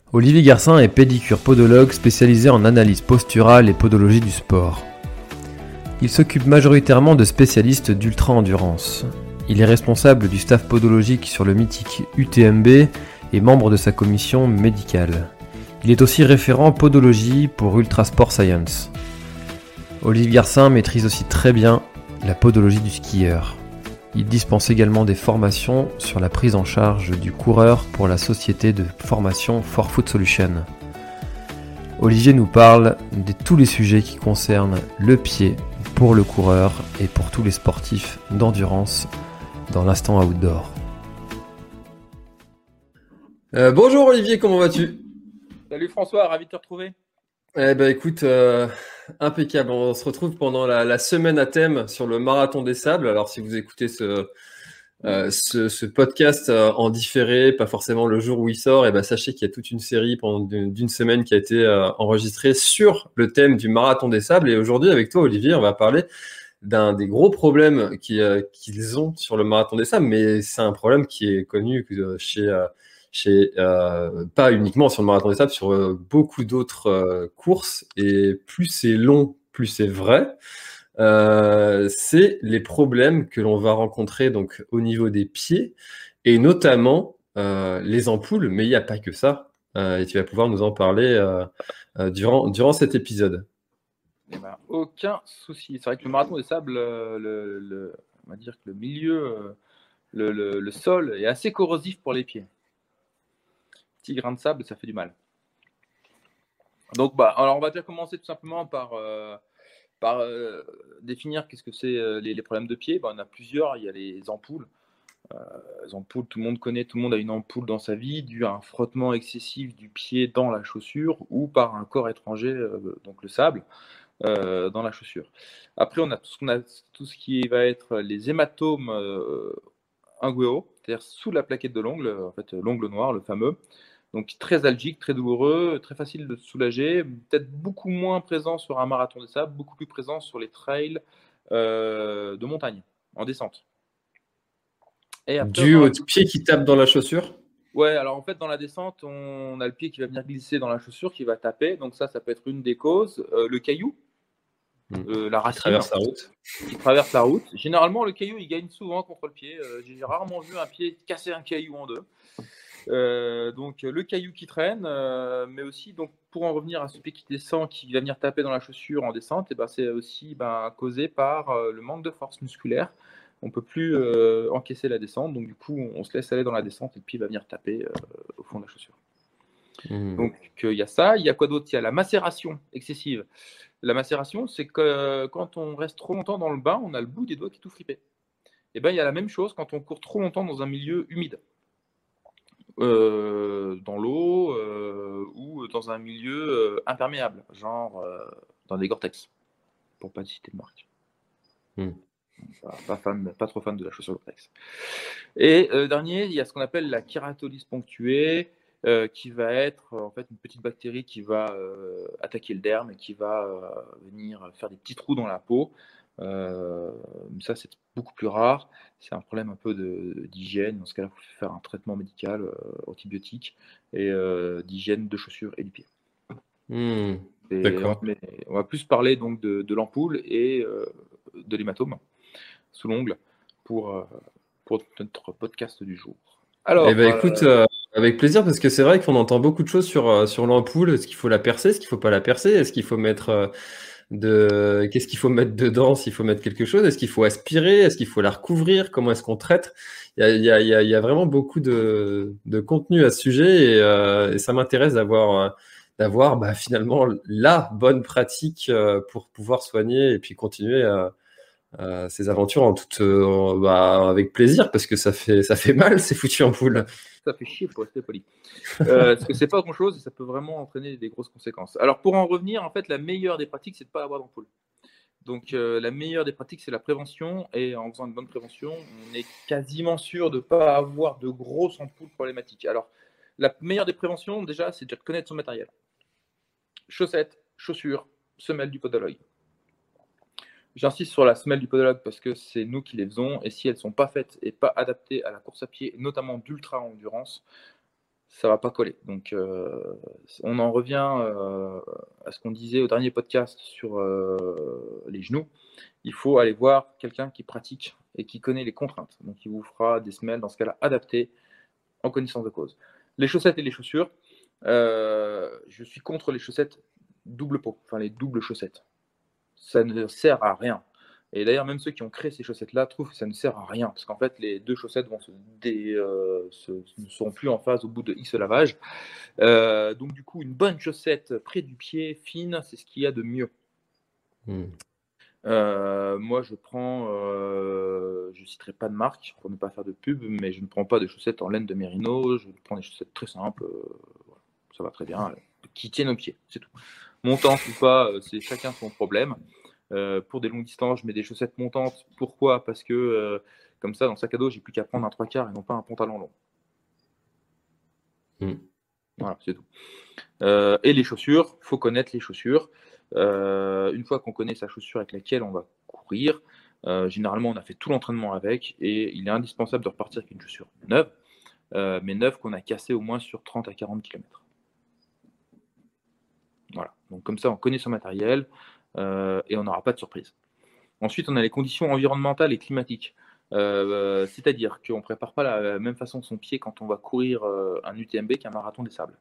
Olivier Garcin est pédicure podologue spécialisé en analyse posturale et podologie du sport. Il s'occupe majoritairement de spécialistes d'ultra-endurance. Il est responsable du staff podologique sur le mythique UTMB et membre de sa commission médicale. Il est aussi référent podologie pour Ultra Sport Science. Olivier Garcin maîtrise aussi très bien la podologie du skieur. Il dispense également des formations sur la prise en charge du coureur pour la société de formation Forefoot Solutions. Olivier nous parle de tous les sujets qui concernent le pied pour le coureur et pour tous les sportifs d'endurance dans l'instant outdoor. Bonjour Olivier, comment vas-tu ? Salut François, ravi de te retrouver. Écoute, impeccable. On se retrouve pendant la semaine à thème sur le marathon des sables. Alors si vous écoutez ce podcast en différé, pas forcément le jour où il sort, sachez qu'il y a toute une série pendant d'une semaine qui a été enregistrée sur le thème du marathon des sables. Et aujourd'hui, avec toi Olivier, on va parler d'un des gros problèmes qu'ils ont sur le marathon des sables, mais c'est un problème qui est connu pas uniquement sur le marathon des sables, sur beaucoup d'autres courses. Et plus c'est long, plus c'est vrai. C'est les problèmes que l'on va rencontrer donc au niveau des pieds et notamment les ampoules, mais il n'y a pas que ça. Et tu vas pouvoir nous en parler durant cet épisode. Aucun souci. C'est vrai que le marathon des sables, on va dire que le milieu, le sol est assez corrosif pour les pieds. Petit grain de sable, ça fait du mal. Donc, alors on va déjà commencer tout simplement par définir qu'est-ce que c'est les problèmes de pied. On a plusieurs. Il y a les ampoules. Les ampoules, tout le monde connaît, tout le monde a une ampoule dans sa vie, dû à un frottement excessif du pied dans la chaussure ou par un corps étranger, donc le sable, dans la chaussure. Après, on a tout ce qui va être les hématomes inguéaux, c'est-à-dire sous la plaquette de l'ongle, en fait, l'ongle noir, le fameux. Donc très algique, très douloureux, très facile de soulager, peut-être beaucoup moins présent sur un marathon de sable, beaucoup plus présent sur les trails de montagne, en descente. Et après, dû au pied qui tape dans la chaussure ? Ouais, alors en fait, dans la descente, on a le pied qui va venir glisser dans la chaussure, qui va taper. Donc ça peut être une des causes. Le caillou, la racine. Qui traverse la route. Généralement, le caillou, il gagne souvent contre le pied. J'ai rarement vu un pied casser un caillou en deux. Donc le caillou qui traîne, mais aussi, donc, pour en revenir à ce pied qui descend, qui va venir taper dans la chaussure en descente, c'est aussi causé par le manque de force musculaire. On ne peut plus encaisser la descente, donc du coup on se laisse aller dans la descente et le pied va venir taper au fond de la chaussure. Donc il y a ça, il y a quoi d'autre ? Il y a la macération excessive. La macération, c'est que quand on reste trop longtemps dans le bain, on a le bout des doigts qui est tout fripé. Et il y a la même chose quand on court trop longtemps dans un milieu humide. Dans l'eau ou dans un milieu imperméable, genre dans des Gore-Tex, pour pas citer de marque. Pas trop fan de la chaussure Gore-Tex. Et dernier, il y a ce qu'on appelle la kératolyse ponctuée, qui va être en fait une petite bactérie qui va attaquer le derme et qui va venir faire des petits trous dans la peau. Ça, c'est beaucoup plus rare. C'est un problème un peu d'hygiène. Dans ce cas-là, il faut faire un traitement médical antibiotique et d'hygiène de chaussures et du pied. D'accord. On va plus parler donc de l'ampoule et de l'hématome sous l'ongle pour notre podcast du jour. Alors, écoute, avec plaisir, parce que c'est vrai qu'on entend beaucoup de choses sur l'ampoule. Est-ce qu'il faut la percer ? Est-ce qu'il ne faut pas la percer ? Est-ce qu'il faut mettre qu'est-ce qu'il faut mettre dedans, s'il faut mettre quelque chose ? Est-ce qu'il faut aspirer ? Est-ce qu'il faut la recouvrir ? Comment est-ce qu'on traite ? Il y a vraiment beaucoup de contenu à ce sujet et ça m'intéresse d'avoir finalement la bonne pratique pour pouvoir soigner et puis continuer ces aventures avec plaisir, parce que ça fait mal, ces foutues ampoules. Ça fait chier, pour rester poli. Parce que c'est pas grand chose et ça peut vraiment entraîner des grosses conséquences. Alors pour en revenir, en fait, la meilleure des pratiques, c'est de ne pas avoir d'ampoule. Donc la meilleure des pratiques, c'est la prévention, et en faisant une bonne prévention, on est quasiment sûr de ne pas avoir de grosses ampoules problématiques. Alors la meilleure des préventions, déjà, c'est de connaître son matériel. Chaussettes, chaussures, semelles du podologue. J'insiste sur la semelle du podologue parce que c'est nous qui les faisons, et si elles ne sont pas faites et pas adaptées à la course à pied, notamment d'ultra-endurance, ça va pas coller. Donc, on en revient à ce qu'on disait au dernier podcast sur les genoux. Il faut aller voir quelqu'un qui pratique et qui connaît les contraintes. Donc, il vous fera des semelles, dans ce cas-là, adaptées en connaissance de cause. Les chaussettes et les chaussures, je suis contre les chaussettes double pot, enfin les doubles chaussettes. Ça ne sert à rien. Et d'ailleurs, même ceux qui ont créé ces chaussettes-là trouvent que ça ne sert à rien, parce qu'en fait, les deux chaussettes ne seront plus en phase au bout de X lavage. Donc du coup, une bonne chaussette près du pied, fine, c'est ce qu'il y a de mieux. Moi, je prends, je citerai pas de marque pour ne pas faire de pub, mais je ne prends pas de chaussettes en laine de mérino, je prends des chaussettes très simples, voilà, ça va très bien, qui tiennent au pied, c'est tout. Montantes ou pas, c'est chacun son problème. Pour des longues distances, je mets des chaussettes montantes. Pourquoi? Parce que comme ça, dans le sac à dos, j'ai plus qu'à prendre un 3/4 et non pas un pantalon long. Voilà, c'est tout. Et les chaussures, il faut connaître les chaussures. Une fois qu'on connaît sa chaussure avec laquelle on va courir, généralement on a fait tout l'entraînement avec et il est indispensable de repartir avec une chaussure neuve, mais neuve qu'on a cassée au moins sur 30 à 40 km. Voilà, donc comme ça on connaît son matériel et on n'aura pas de surprise. Ensuite, on a les conditions environnementales et climatiques. C'est-à-dire qu'on ne prépare pas de la même façon son pied quand on va courir un UTMB qu'un marathon des sables.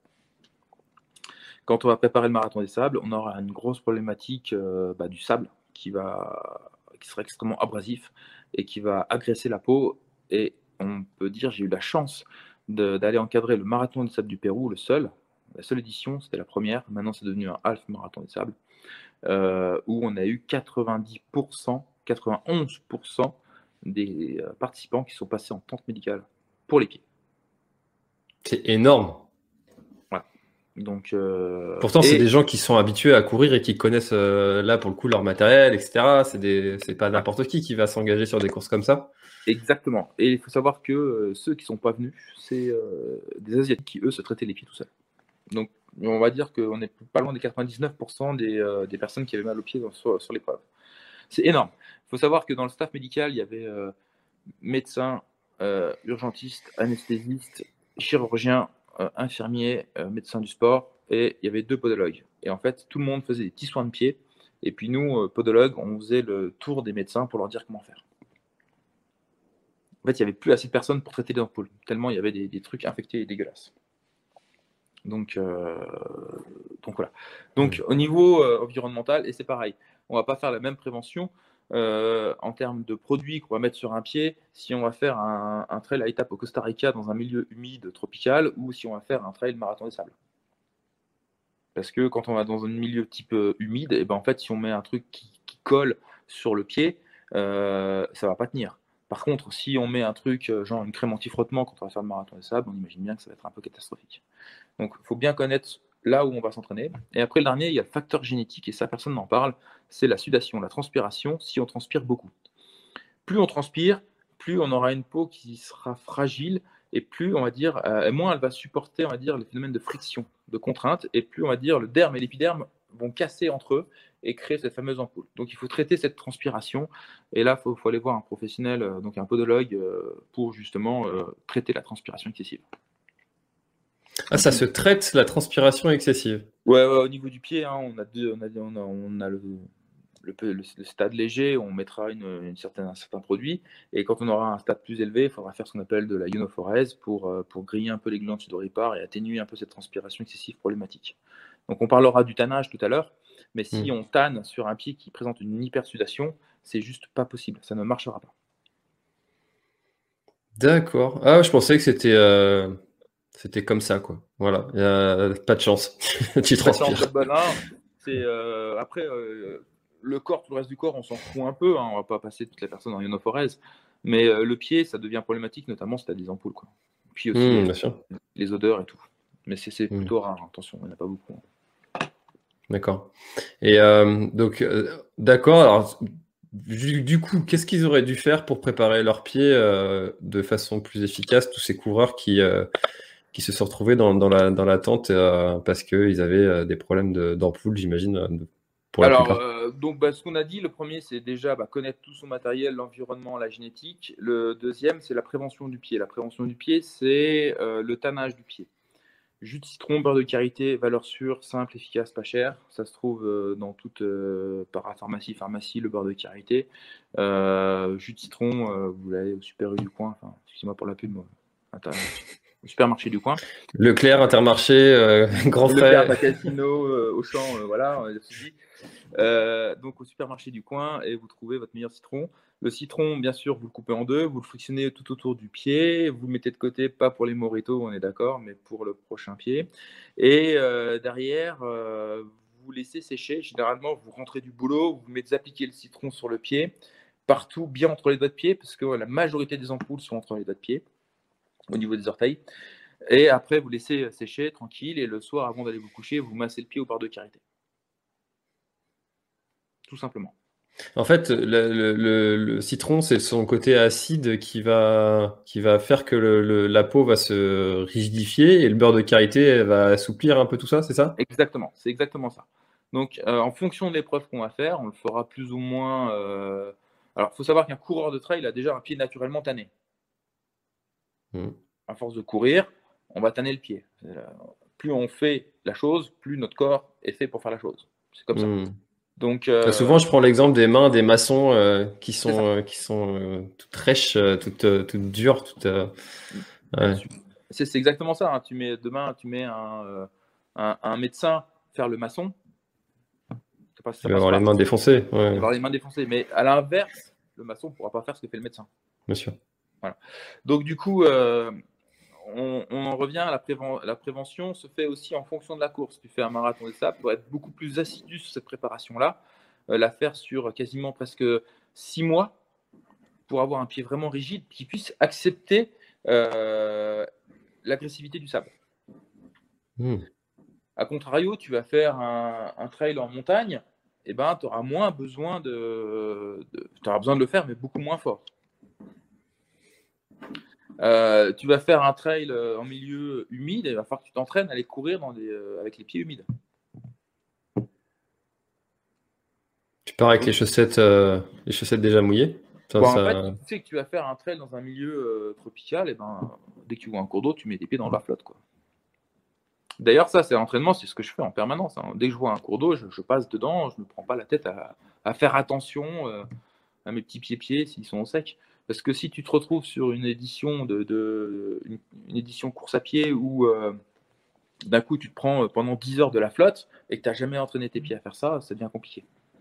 Quand on va préparer le marathon des sables, on aura une grosse problématique du sable qui sera extrêmement abrasif et qui va agresser la peau. Et on peut dire, j'ai eu la chance d'aller encadrer le marathon des sables du Pérou, la seule édition, c'était la première. Maintenant, c'est devenu un half marathon des sables. Où on a eu 90%, 91% des participants qui sont passés en tente médicale pour les pieds. C'est énorme. Voilà. Donc, pourtant, c'est des gens qui sont habitués à courir et qui connaissent là pour le coup leur matériel, etc. C'est pas n'importe qui va s'engager sur des courses comme ça. Exactement. Et il faut savoir que ceux qui sont pas venus, c'est des Asiatiques qui, eux, se traitaient les pieds tout seuls. Donc, on va dire qu'on est pas loin des 99% des personnes qui avaient mal aux pieds sur l'épreuve. C'est énorme. Il faut savoir que dans le staff médical, il y avait médecins, urgentistes, anesthésistes, chirurgiens, infirmiers, médecins du sport, et il y avait 2 podologues. Et en fait, tout le monde faisait des petits soins de pied. Et puis nous, podologues, on faisait le tour des médecins pour leur dire comment faire. En fait, il n'y avait plus assez de personnes pour traiter les ampoules, tellement il y avait des trucs infectés et dégueulasses. Donc voilà. Donc au niveau environnemental, et c'est pareil, on ne va pas faire la même prévention en termes de produits qu'on va mettre sur un pied si on va faire un trail à étape au Costa Rica dans un milieu humide tropical ou si on va faire un trail marathon des sables. Parce que quand on va dans un milieu type humide, et ben en fait si on met un truc qui colle sur le pied, ça ne va pas tenir. Par contre, si on met un truc genre une crème anti-frottement quand on va faire le marathon des sables, on imagine bien que ça va être un peu catastrophique. Donc il faut bien connaître là où on va s'entraîner. Et après le dernier, il y a le facteur génétique, et ça personne n'en parle, c'est la sudation, la transpiration, si on transpire beaucoup. Plus on transpire, plus on aura une peau qui sera fragile, et plus on va dire, moins elle va supporter, on va dire, le phénomène de friction, de contrainte, et plus on va dire le derme et l'épiderme vont casser entre eux et créer cette fameuse ampoule. Donc il faut traiter cette transpiration, et là il faut aller voir un professionnel, donc un podologue, pour justement traiter la transpiration excessive. Ah, ça se traite la transpiration excessive. Ouais, au niveau du pied, hein, on a le stade léger, on mettra un certain produit, et quand on aura un stade plus élevé, il faudra faire ce qu'on appelle de la ionophorèse pour griller un peu les glandes sudoripares et atténuer un peu cette transpiration excessive problématique. Donc on parlera du tannage tout à l'heure, mais si on tanne sur un pied qui présente une hypersudation, c'est juste pas possible, ça ne marchera pas. D'accord. Ah, je pensais que c'était comme ça, quoi. Voilà, pas de chance. Tu transpires. Après, le corps, tout le reste du corps, on s'en fout un peu. Hein, on va pas passer toutes les personnes en ionophorèse. Mais le pied, ça devient problématique, notamment si tu as des ampoules. Quoi. Puis aussi les odeurs et tout. Mais c'est plutôt rare, attention, il n'y en a pas beaucoup. D'accord. Et donc, d'accord. Alors, du coup, qu'est-ce qu'ils auraient dû faire pour préparer leurs pieds de façon plus efficace, tous ces coureurs qui se sont retrouvés dans la tente parce qu'ils avaient des problèmes d'ampoule, j'imagine, pour la plupart. Donc, ce qu'on a dit, le premier, c'est déjà connaître tout son matériel, l'environnement, la génétique. Le deuxième, c'est la prévention du pied. La prévention du pied, c'est le tannage du pied. Jus de citron, beurre de karité, valeur sûre, simple, efficace, pas cher. Ça se trouve dans toute parapharmacie, pharmacie, le beurre de karité. Jus de citron, vous l'avez au Super U du coin. Enfin, excusez-moi pour la pub, au supermarché du coin. Leclerc, Intermarché, Grand Frais. Leclerc, Casino, Auchan, voilà, on a dit. Donc au supermarché du coin et vous trouvez votre meilleur citron. Le citron, bien sûr, vous le coupez en deux, vous le frictionnez tout autour du pied, vous le mettez de côté, pas pour les mojitos, on est d'accord, mais pour le prochain pied. Et derrière, vous laissez sécher. Généralement, vous rentrez du boulot, vous mettez appliquer le citron sur le pied, partout, bien entre les doigts de pied, parce que la majorité des ampoules sont entre les doigts de pied, au niveau des orteils. Et après, vous laissez sécher tranquille, et le soir, avant d'aller vous coucher, vous massez le pied au beurre de karité. Tout simplement. En fait, le citron, c'est son côté acide qui va faire que la peau va se rigidifier et le beurre de karité va assouplir un peu tout ça, c'est ça? Exactement, c'est exactement ça. Donc, en fonction de l'épreuve qu'on va faire, on le fera plus ou moins. Alors, il faut savoir qu'un coureur de trail a déjà un pied naturellement tanné. À force de courir, on va tanner le pied. Plus on fait la chose, plus notre corps est fait pour faire la chose. C'est comme ça. Donc, souvent, je prends l'exemple des mains des maçons qui sont toutes rêches, toutes dures, toutes. Ouais. C'est exactement ça. Hein. Demain, tu mets un médecin faire le maçon. Il va avoir les mains défoncées. Il va avoir les mains défoncées. Mais à l'inverse, le maçon ne pourra pas faire ce que fait le médecin. Bien sûr. Voilà. Donc, du coup, on en revient à la prévention se fait aussi en fonction de la course. Tu fais un marathon de sable, pour être beaucoup plus assidu sur cette préparation-là, la faire sur quasiment presque 6 mois pour avoir un pied vraiment rigide qui puisse accepter l'agressivité du sable. A contrario, tu vas faire un trail en montagne, et ben, tu auras moins besoin tu auras besoin de le faire, mais beaucoup moins fort. Tu vas faire un trail en milieu humide, il va falloir que tu t'entraînes à aller courir avec les pieds humides. Tu pars avec les chaussettes déjà mouillées. En fait, tu sais que tu vas faire un trail dans un milieu tropical, et ben, dès que tu vois un cours d'eau, tu mets tes pieds dans la flotte, quoi. D'ailleurs, ça, c'est l'entraînement, c'est ce que je fais en permanence. Hein. Dès que je vois un cours d'eau, je passe dedans, je ne me prends pas la tête à faire attention à mes petits pieds s'ils sont au sec. Parce que si tu te retrouves sur une édition une édition course à pied où d'un coup tu te prends pendant 10 heures de la flotte et que tu n'as jamais entraîné tes pieds à faire ça, ça devient compliqué.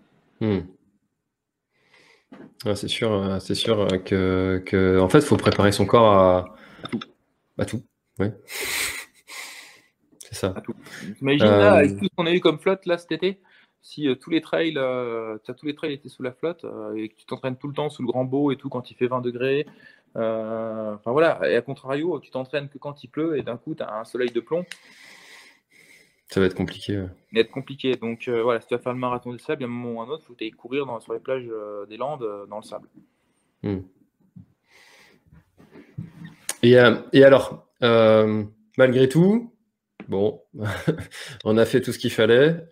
Ouais, c'est sûr que en fait, il faut préparer son corps à tout. Ouais. C'est ça. Imagine là, avec tout ce qu'on a eu comme flotte là cet été, si tous les trails étaient sous la flotte et que tu t'entraînes tout le temps sous le grand beau et tout quand il fait 20 degrés, enfin voilà, et à contrario, tu t'entraînes que quand il pleut et d'un coup tu as un soleil de plomb. Ça va être compliqué. Ça va être compliqué. Donc voilà, si tu vas faire le marathon des sables, il y a un moment ou un autre, il faut que tu ailles courir sur les plages des Landes dans le sable. Et alors, malgré tout, bon, on a fait tout ce qu'il fallait.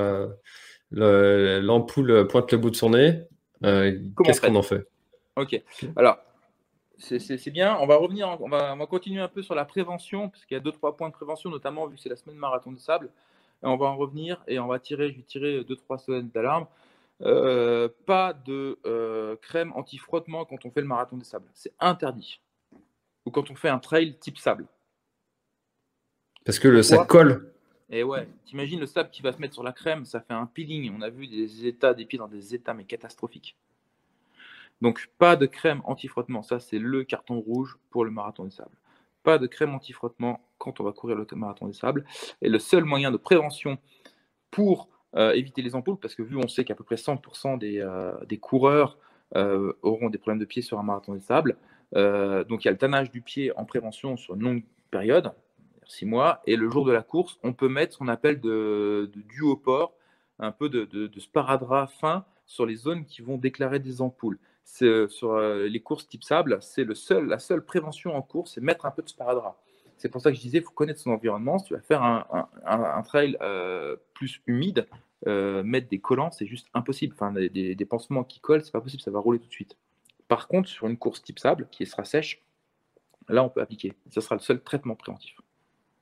L'ampoule pointe le bout de son nez. Qu'est-ce qu'on en fait? Ok. Alors, c'est bien. On va revenir, on va continuer un peu sur la prévention, parce qu'il y a 2-3 points de prévention, notamment vu que c'est la semaine marathon des sables. Et on va en revenir et je vais tirer 2-3 sonnettes d'alarme. Pas de crème anti-frottement quand on fait le marathon des sables. C'est interdit. Ou quand on fait un trail type sable. Parce que ça colle. Et ouais, t'imagines le sable qui va se mettre sur la crème, ça fait un peeling. On a vu des pieds dans des états mais catastrophiques. Donc pas de crème anti-frottement, ça c'est le carton rouge pour le marathon des sables. Pas de crème anti-frottement quand on va courir le marathon des sables. Et le seul moyen de prévention pour éviter les ampoules, parce que vu on sait qu'à peu près 100% des coureurs auront des problèmes de pied sur un marathon des sables, donc il y a le tannage du pied en prévention sur une longue période, 6 mois, et le jour de la course, on peut mettre ce qu'on appelle de duopore, un peu de sparadrap fin sur les zones qui vont déclarer des ampoules. Sur les courses type sable, c'est la seule prévention en course, c'est mettre un peu de sparadrap. C'est pour ça que je disais, il faut connaître son environnement. Si tu vas faire un trail plus humide, mettre des collants, c'est juste impossible. Enfin, des pansements qui collent, c'est pas possible, ça va rouler tout de suite. Par contre, sur une course type sable, qui sera sèche, là, on peut appliquer. Ce sera le seul traitement préventif.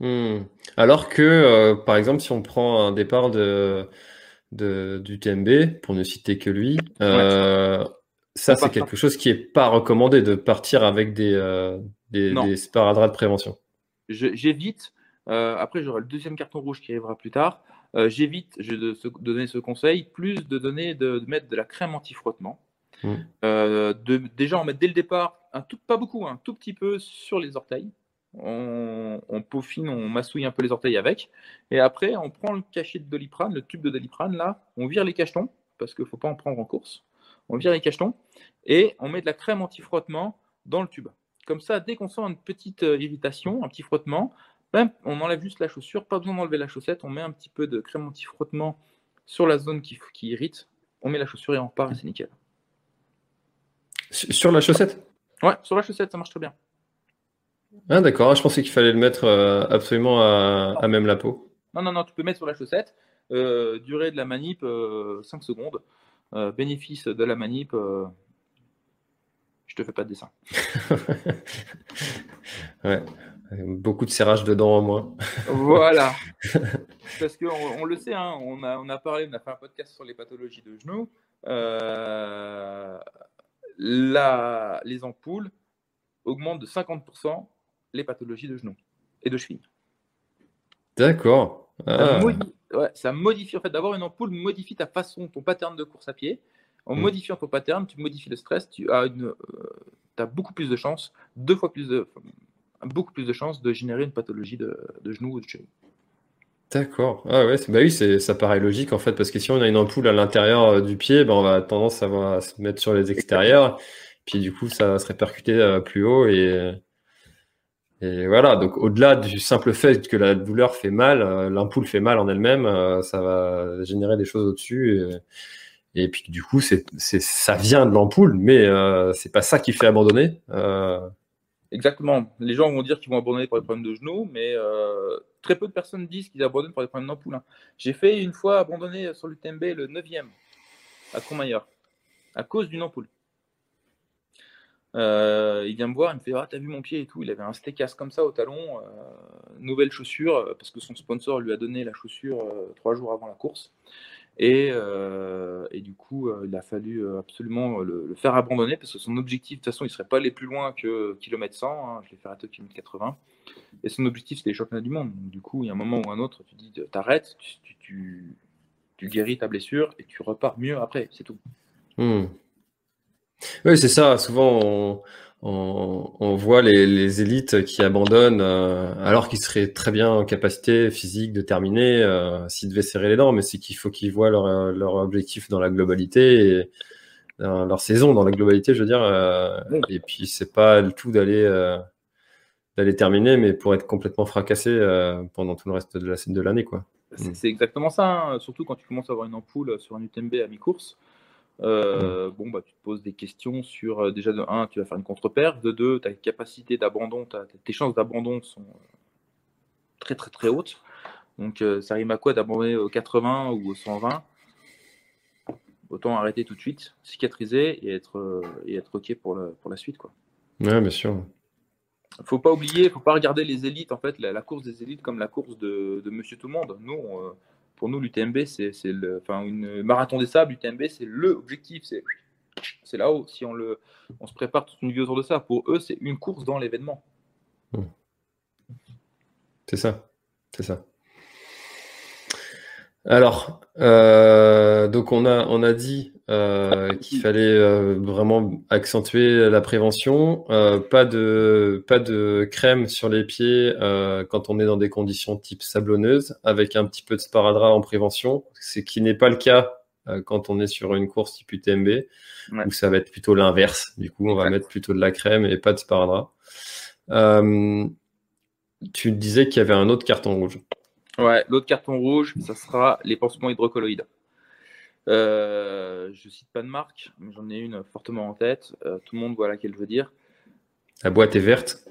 Alors que, par exemple, si on prend un départ du TMB, pour ne citer que lui, ça, c'est quelque chose qui est pas recommandé de partir avec des sparadraps de prévention. J'évite. Après, j'aurai le deuxième carton rouge qui arrivera plus tard. J'évite de donner ce conseil, plus de mettre de la crème anti-frottement. Déjà, on met dès le départ, pas beaucoup, un tout petit peu sur les orteils. On peaufine, on massouille un peu les orteils avec. Et après, on prend le cachet de Doliprane, le tube de Doliprane, là, on vire les cachetons, parce qu'il ne faut pas en prendre en course. On vire les cachetons et on met de la crème anti-frottement dans le tube. Comme ça, dès qu'on sent une petite irritation, un petit frottement, on enlève juste la chaussure, pas besoin d'enlever la chaussette, on met un petit peu de crème anti-frottement sur la zone qui irrite, on met la chaussure et on repart et c'est nickel. Sur la chaussette? Ouais, sur la chaussette, ça marche très bien. Ah d'accord, je pensais qu'il fallait le mettre absolument à même la peau. Non, tu peux mettre sur la chaussette. Durée de la manip, 5 secondes. Bénéfice de la manip, je te fais pas de dessin. Ouais, beaucoup de serrage dedans au moins. Voilà. Parce qu'on le sait, hein, on a fait un podcast sur les pathologies de genoux. Les ampoules augmentent de 50% les pathologies de genoux et de cheville. D'accord. Ça modifie, en fait, d'avoir une ampoule modifie ta façon, ton pattern de course à pied. En modifiant ton pattern, tu modifies le stress, tu as beaucoup plus de chances, beaucoup plus de chances de générer une pathologie de genou ou de cheville. D'accord. Ah ouais, oui, ça paraît logique en fait, parce que si on a une ampoule à l'intérieur du pied, on va tendance à se mettre sur les extérieurs, puis du coup ça va se répercuter plus haut et voilà. Donc au-delà du simple fait que la douleur fait mal, l'ampoule fait mal en elle-même, ça va générer des choses au-dessus et puis du coup ça vient de l'ampoule, mais c'est pas ça qui fait abandonner. Exactement. Les gens vont dire qu'ils vont abandonner pour des problèmes de genoux, mais très peu de personnes disent qu'ils abandonnent pour des problèmes d'ampoule. J'ai fait une fois abandonner sur l'UTMB le 9e à Courmayeur à cause d'une ampoule. Il vient me voir, il me fait t'as vu mon pied et tout. Il avait un stécasse comme ça au talon, nouvelle chaussure, parce que son sponsor lui a donné la chaussure 3 jours avant la course. Et du coup, il a fallu absolument le faire abandonner parce que son objectif, de toute façon, il ne serait pas allé plus loin que kilomètre 100. Hein, je l'ai fait arrêter au kilomètre 80. Et son objectif, c'était les championnats du monde. Donc, du coup, il y a un moment ou un autre, tu dis t'arrêtes, tu guéris ta blessure et tu repars mieux après, c'est tout. Oui, c'est ça. Souvent, on voit les élites qui abandonnent alors qu'ils seraient très bien en capacité physique de terminer s'ils devaient serrer les dents, mais c'est qu'il faut qu'ils voient leur objectif dans la globalité et dans leur saison dans la globalité, je veux dire. Et puis, c'est pas le tout d'aller terminer, mais pour être complètement fracassé pendant tout le reste de l'année, quoi. C'est exactement ça, hein. Surtout quand tu commences à avoir une ampoule sur un UTMB à mi-course. Tu te poses des questions sur déjà de 1, tu vas faire une contre-perf, de 2, ta capacité d'abandon, tes chances d'abandon sont très très très hautes. Donc ça rime à quoi d'abandonner au 80 ou au 120? Autant arrêter tout de suite, cicatriser et être ok pour la suite, quoi. Ouais, bien sûr. Faut pas oublier, faut pas regarder les élites, en fait, la course des élites comme la course de Monsieur Tout le Monde. Nous, pour nous, l'UTMB, c'est une marathon des sables. L'UTMB, c'est le objectif, c'est là-haut. Si on se prépare toute une vie autour de ça, pour eux, c'est une course dans l'événement. C'est ça, c'est ça. Alors, donc on a dit qu'il fallait vraiment accentuer la prévention, pas de crème sur les pieds quand on est dans des conditions type sablonneuses, avec un petit peu de sparadrap en prévention, ce qui n'est pas le cas quand on est sur une course type UTMB, où ça va être plutôt l'inverse. Du coup, on va mettre plutôt de la crème et pas de sparadrap. Tu disais qu'il y avait un autre carton rouge. Ouais, l'autre carton rouge, ça sera les pansements hydrocolloïdes. Je cite pas de marque, mais j'en ai une fortement en tête. Tout le monde voit laquelle je veux dire. La boîte est verte.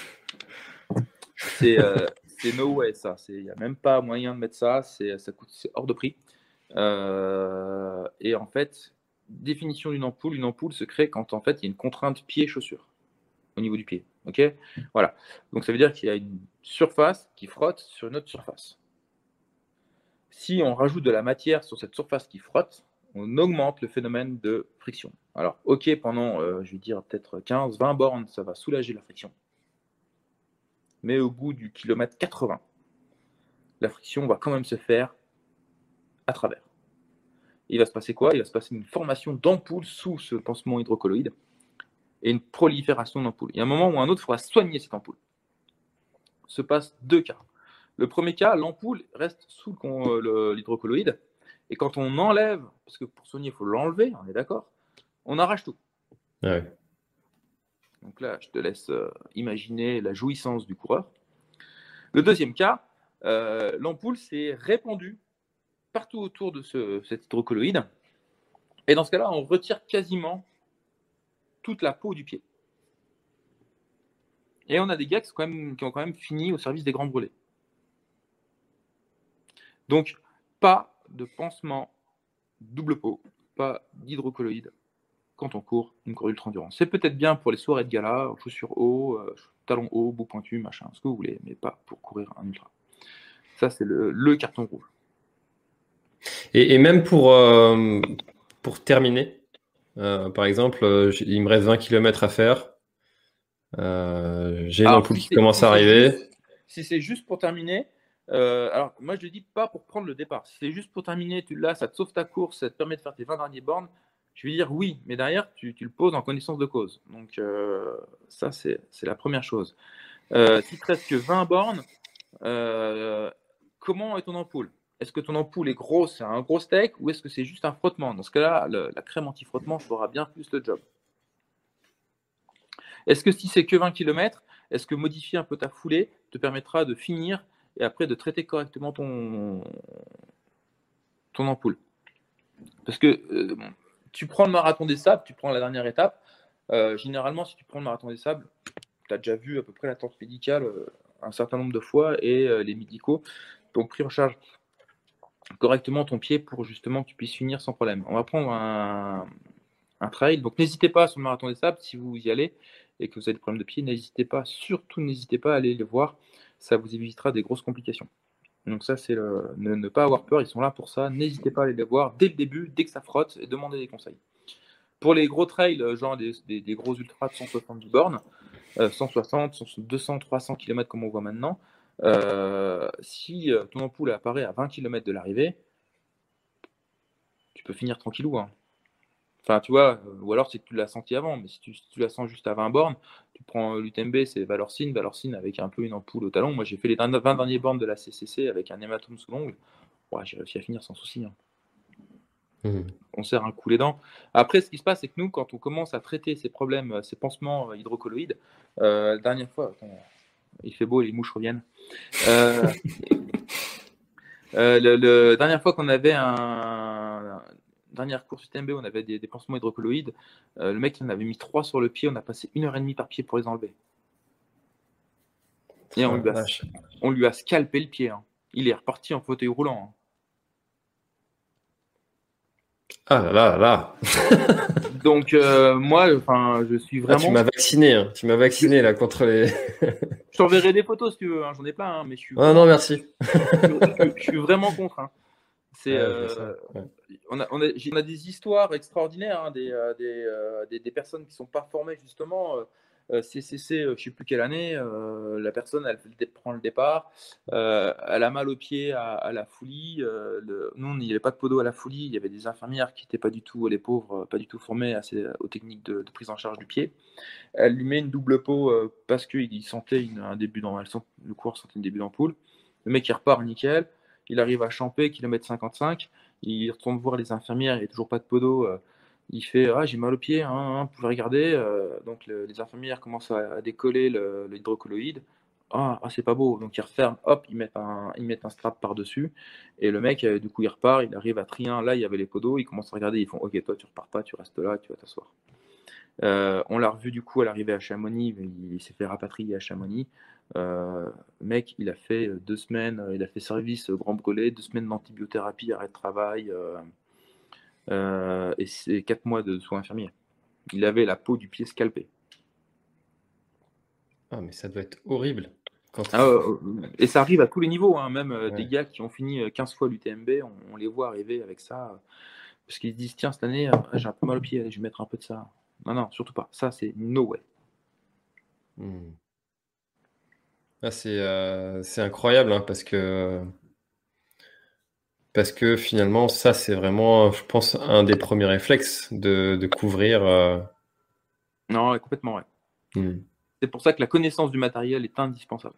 C'est no way, ça. Il n'y a même pas moyen de mettre ça. C'est hors de prix. Et en fait, définition d'une ampoule se crée quand en fait il y a une contrainte pied-chaussure au niveau du pied. Ok, voilà. Donc ça veut dire qu'il y a une surface qui frotte sur une autre surface. Si on rajoute de la matière sur cette surface qui frotte, on augmente le phénomène de friction. Alors, ok, pendant, je vais dire peut-être 15-20 bornes, ça va soulager la friction. Mais au bout du kilomètre 80, la friction va quand même se faire à travers. Il va se passer quoi? Il va se passer une formation d'ampoules sous ce pansement hydrocolloïde et une prolifération d'ampoules. Il y a un moment ou un autre, il faudra soigner cette ampoule. Se passe 2 cas. Le premier cas, l'ampoule reste sous l'hydrocolloïde, et quand on enlève, parce que pour soigner, il faut l'enlever, on est d'accord, on arrache tout. Ouais. Donc là, je te laisse imaginer la jouissance du coureur. Le deuxième cas, l'ampoule s'est répandue partout autour de cet hydrocolloïde, et dans ce cas-là, on retire quasiment toute la peau du pied. Et on a des gars qui ont quand même fini au service des grands brûlés. Donc, pas de pansement double peau, pas d'hydrocolloïde quand on court une course d'ultra-endurance. C'est peut-être bien pour les soirées de gala, chaussures hauts, talons hauts, bout pointu, machin, ce que vous voulez, mais pas pour courir un ultra. Ça, c'est le carton rouge. Et même pour terminer, par exemple, il me reste 20 km à faire. J'ai une ampoule qui commence à arriver. Si c'est juste pour terminer, alors moi je ne dis pas pour prendre le départ. Si c'est juste pour terminer, ça te sauve ta course, ça te permet de faire tes 20 dernières bornes, je vais dire oui, mais derrière tu le poses en connaissance de cause. Donc ça c'est la première chose. Si tu restes que 20 bornes, comment est ton ampoule? Est-ce que ton ampoule est grosse, c'est un gros steak, ou est-ce que c'est juste un frottement? Dans ce cas-là, la crème anti-frottement fera bien plus le job. Est-ce que si c'est que 20 km, est-ce que modifier un peu ta foulée te permettra de finir et après de traiter correctement ton ampoule? Parce que tu prends le marathon des sables, tu prends la dernière étape. Généralement, si tu prends le marathon des sables, tu as déjà vu à peu près la tente médicale un certain nombre de fois, et les médicaux t'ont pris en charge correctement ton pied pour justement que tu puisses finir sans problème. On va prendre un trail, donc n'hésitez pas sur le marathon des sables, si vous y allez et que vous avez des problèmes de pied, surtout n'hésitez pas à aller les voir, ça vous évitera des grosses complications. Donc ça, c'est ne pas avoir peur, ils sont là pour ça, n'hésitez pas à aller les voir dès le début, dès que ça frotte, et demandez des conseils. Pour les gros trails, genre des gros ultras de 170 bornes, 160, 200, 300 km comme on voit maintenant, si ton ampoule apparaît à 20 km de l'arrivée, tu peux finir tranquillou, hein. Enfin, tu vois, ou alors c'est que tu l'as senti avant, mais si tu la sens juste à 20 bornes, tu prends l'UTMB, c'est Valorcine avec un peu une ampoule au talon. Moi, j'ai fait les 20 derniers bornes de la CCC avec un hématome sous l'ongle. Ouais, j'ai réussi à finir sans souci, hein. On serre un coup les dents. Après, ce qui se passe, c'est que nous, quand on commence à traiter ces problèmes, ces pansements hydrocolloïdes, la dernière fois, attends, il fait beau et les mouches reviennent. La dernière fois qu'on avait dernière course UTMB, on avait des pansements hydrocolloïdes. Le mec, il en avait mis 3 sur le pied. On a passé 1h30 par pied pour les enlever. Et on lui a scalpé le pied, hein. Il est reparti en fauteuil roulant, hein. Ah là là là. Donc moi, je suis vraiment. Tu m'as vacciné, hein. Tu m'as vacciné là contre les. Je t'enverrai des photos si tu veux, hein. J'en ai plein, hein, mais je suis. Non, merci. je suis vraiment contre, hein. C'est. Ouais. On a des histoires extraordinaires, hein, des personnes qui ne sont pas formées justement. CCC, je ne sais plus quelle année, la personne elle prend le départ, elle a mal au pied à la foulie. Nous, il n'y avait pas de podo à la foulie, il y avait des infirmières qui n'étaient pas du tout, les pauvres, pas du tout formées aux techniques de prise en charge du pied. Elle lui met une double peau parce qu'il sentait un début le coureur sentait un début d'ampoule. Le mec il repart nickel, il arrive à Champé, kilomètre 55. Il retourne voir les infirmières, il n'y a toujours pas de podo. Il fait j'ai mal au pied, hein, vous pouvez regarder. Donc les infirmières commencent à décoller l'hydrocolloïde. C'est pas beau. Donc ils referment, hop, ils mettent un strap par-dessus. Et le mec, du coup, il repart, il arrive à Trien. Là, il y avait les podos, ils commencent à regarder, ils font ok, toi, tu repars pas, tu restes là, tu vas t'asseoir. On l'a revu du coup à l'arrivée à Chamonix, il s'est fait rapatrier à Chamonix. Mec, il a fait 2 semaines, il a fait service grand brûlé, 2 semaines d'antibiothérapie, arrêt de travail, et c'est 4 mois de soins infirmiers. Il avait la peau du pied scalpée. Ah, mais ça doit être horrible. Et ça arrive à tous les niveaux, hein, même des gars qui ont fini 15 fois l'UTMB, on les voit arriver avec ça, parce qu'ils se disent tiens, cette année, j'ai un peu mal au pied, allez, je vais mettre un peu de ça. Non, surtout pas. Ça, c'est no way. Ah, c'est incroyable, hein, parce que finalement, ça, c'est vraiment, je pense, un des premiers réflexes de couvrir. Non, complètement, ouais. C'est pour ça que la connaissance du matériel est indispensable.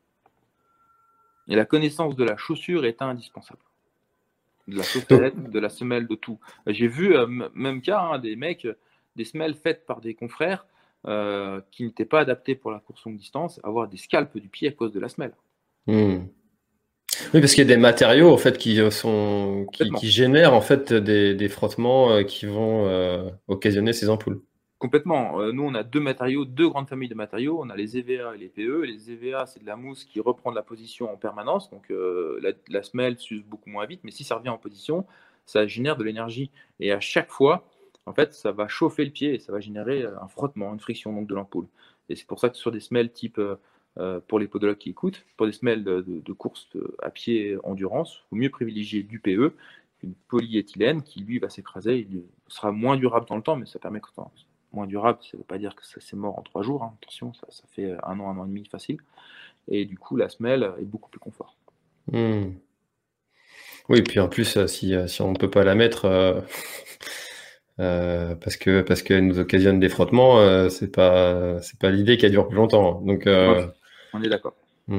Et la connaissance de la chaussure est indispensable. De la chaussette, de la semelle, de tout. J'ai vu, même cas, hein, des mecs, des semelles faites par des confrères qui n'étaient pas adaptés pour la course longue distance, avoir des scalpes du pied à cause de la semelle. Oui, parce qu'il y a des matériaux en fait qui génèrent en fait des frottements qui vont occasionner ces ampoules. Complètement. Nous, on a deux grandes familles de matériaux. On a les EVA et les PE. Les EVA, c'est de la mousse qui reprend de la position en permanence. Donc, la semelle s'use beaucoup moins vite. Mais si ça revient en position, ça génère de l'énergie. Et à chaque fois, en fait, ça va chauffer le pied et ça va générer un frottement, une friction donc, de l'ampoule. Et c'est pour ça que sur des semelles type, pour les podologues qui écoutent, pour des semelles de course à pied endurance, il faut mieux privilégier du PE qu'une polyéthylène qui, lui, va s'écraser. Il sera moins durable dans le temps, mais ça permet que moins durable, ça ne veut pas dire que ça c'est mort en 3 jours, hein. Attention, ça fait 1 an et demi facile. Et du coup, la semelle est beaucoup plus confort. Oui, puis en plus, si on ne peut pas la mettre parce qu'elle nous occasionne des frottements, c'est pas l'idée qu'elle dure plus longtemps. Donc, on est d'accord.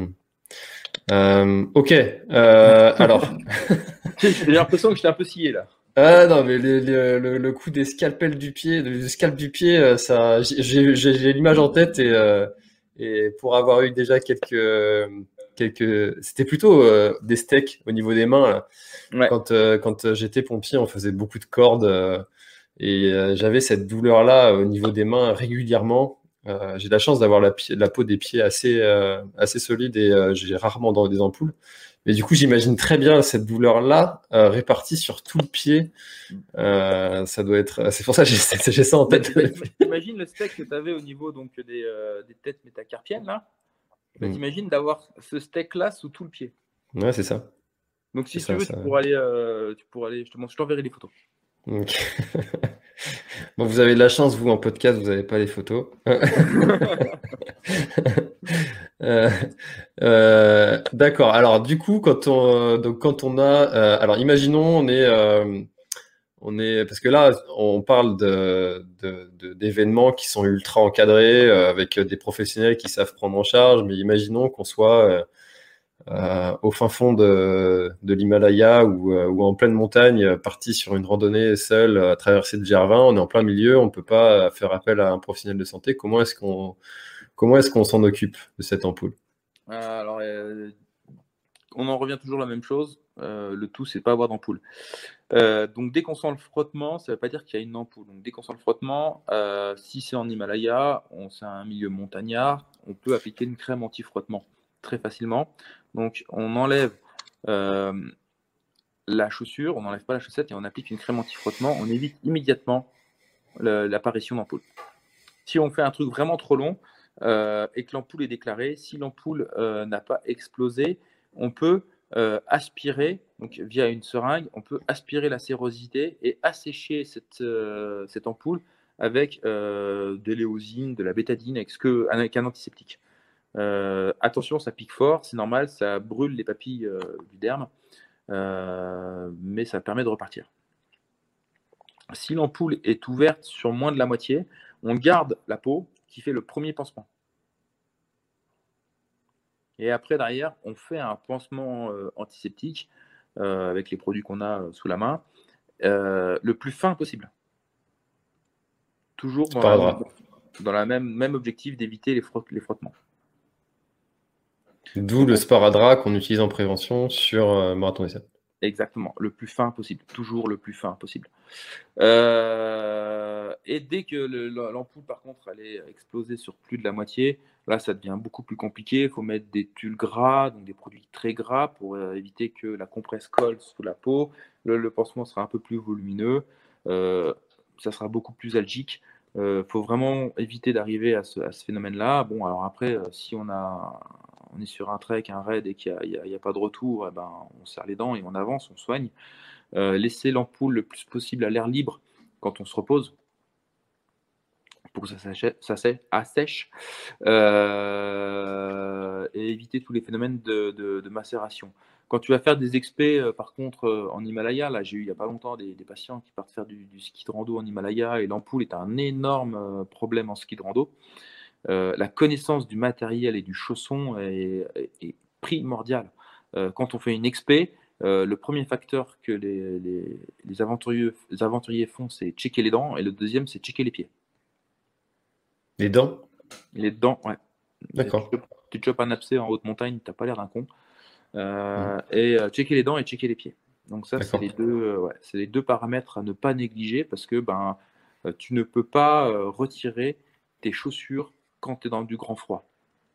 Ok. Alors. J'ai l'impression que j'étais un peu scié là. Ah non, mais le coup des scalpels du pied, du scalp du pied, ça, j'ai l'image en tête et pour avoir eu déjà quelques, c'était plutôt des steaks au niveau des mains là. Ouais. Quand j'étais pompier, on faisait beaucoup de cordes et j'avais cette douleur là au niveau des mains régulièrement. J'ai la chance d'avoir la peau des pieds assez solide et j'ai rarement dans des ampoules. Mais du coup, j'imagine très bien cette douleur-là répartie sur tout le pied. Ça doit être. C'est pour ça que j'ai ça en tête. Imagine le steak que tu avais au niveau donc, des têtes métacarpiennes là. T'imagines d'avoir ce steak-là sous tout le pied. Ouais, c'est ça. Donc si tu veux, tu pourras aller. Je t'enverrai les photos. Okay. Bon, vous avez de la chance, vous en podcast, vous n'avez pas les photos. D'accord. Alors du coup, quand on a, alors imaginons on est parce que là on parle d'événements qui sont ultra encadrés avec des professionnels qui savent prendre en charge, mais imaginons qu'on soit au fin fond de l'Himalaya ou en pleine montagne, parti sur une randonnée seul à traverser le GR20, on est en plein milieu, on ne peut pas faire appel à un professionnel de santé. Comment est-ce qu'on s'en occupe de cette ampoule? Alors, on en revient toujours à la même chose. Le tout, c'est pas avoir d'ampoule. Donc, dès qu'on sent le frottement, ça ne veut pas dire qu'il y a une ampoule. Donc, dès qu'on sent le frottement, si c'est en Himalaya, c'est un milieu montagnard, on peut appliquer une crème anti-frottement très facilement. Donc, on enlève la chaussure, on n'enlève pas la chaussette et on applique une crème anti-frottement. On évite immédiatement l'apparition d'ampoule. Si on fait un truc vraiment trop long et que l'ampoule est déclarée, si l'ampoule n'a pas explosé, on peut aspirer, donc via une seringue, on peut aspirer la sérosité et assécher cette ampoule avec de l'éosine, de la bétadine, avec un antiseptique. Attention, ça pique fort, c'est normal, ça brûle les papilles du derme, mais ça permet de repartir. Si l'ampoule est ouverte sur moins de la moitié, on garde la peau qui fait le premier pansement. Et après, derrière, on fait un pansement antiseptique avec les produits qu'on a sous la main, le plus fin possible. Toujours dans la même objectif d'éviter les frottements. D'où le sparadrap qu'on utilise en prévention sur Marathon des Sables. Exactement, le plus fin possible, toujours le plus fin possible. Et dès que l'ampoule, par contre, elle est explosée sur plus de la moitié, là, ça devient beaucoup plus compliqué. Il faut mettre des tulles gras, donc des produits très gras pour éviter que la compresse colle sous la peau. Le pansement sera un peu plus volumineux, ça sera beaucoup plus algique. Faut vraiment éviter d'arriver à ce phénomène-là. Bon, alors après, si on est sur un trek, un raid et qu'il y a pas de retour, eh ben, on serre les dents et on avance, on soigne. Laisser l'ampoule le plus possible à l'air libre quand on se repose pour que ça assèche, et éviter tous les phénomènes de macération. Quand tu vas faire des expés, par contre, en Himalaya, là, j'ai eu il n'y a pas longtemps des patients qui partent faire du ski de rando en Himalaya et l'ampoule est un énorme problème en ski de rando. La connaissance du matériel et du chausson est primordiale. Quand on fait une expé, le premier facteur que les aventuriers font, c'est checker les dents, et le deuxième, c'est checker les pieds. Les dents? Les dents, ouais. D'accord. Tu chopes un abcès en haute montagne, t'as pas l'air d'un con. Et checker les dents et checker les pieds. Donc ça, c'est les deux paramètres à ne pas négliger, parce que tu ne peux pas retirer tes chaussures quand tu es dans du grand froid.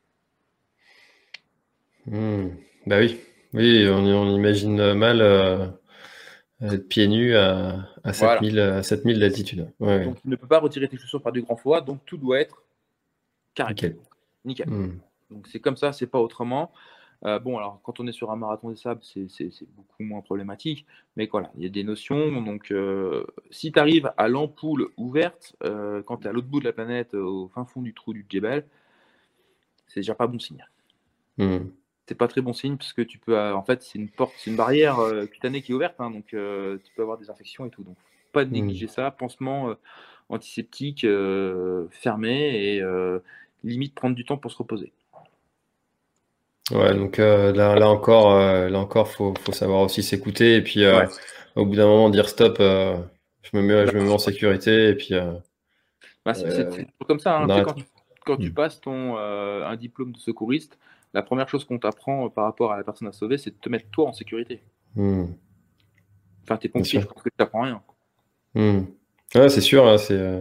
Bah oui, on imagine mal être pieds nus à 7000 d'altitude. Ouais. Donc tu ne peux pas retirer tes chaussures par du grand froid, donc tout doit être carré. Nickel. Donc c'est comme ça, c'est pas autrement. Bon, alors quand on est sur un marathon des sables, c'est beaucoup moins problématique, mais voilà, il y a des notions. Donc si tu arrives à l'ampoule ouverte, quand tu es à l'autre bout de la planète, au fin fond du trou du Djebel, c'est déjà pas bon signe. C'est pas très bon signe, parce que tu peux, en fait, c'est une barrière cutanée qui est ouverte, hein, donc tu peux avoir des infections et tout. Donc pas négliger ça. Pansement antiseptique fermé, et limite prendre du temps pour se reposer. Ouais, donc là encore, faut savoir aussi s'écouter, et puis au bout d'un moment dire stop, je me mets en sécurité, et puis. C'est comme ça, hein, quand tu passes un diplôme de secouriste, la première chose qu'on t'apprend par rapport à la personne à sauver, c'est de te mettre toi en sécurité. Enfin, t'es pompier, je pense que tu n'apprends rien. Ouais, c'est sûr, hein,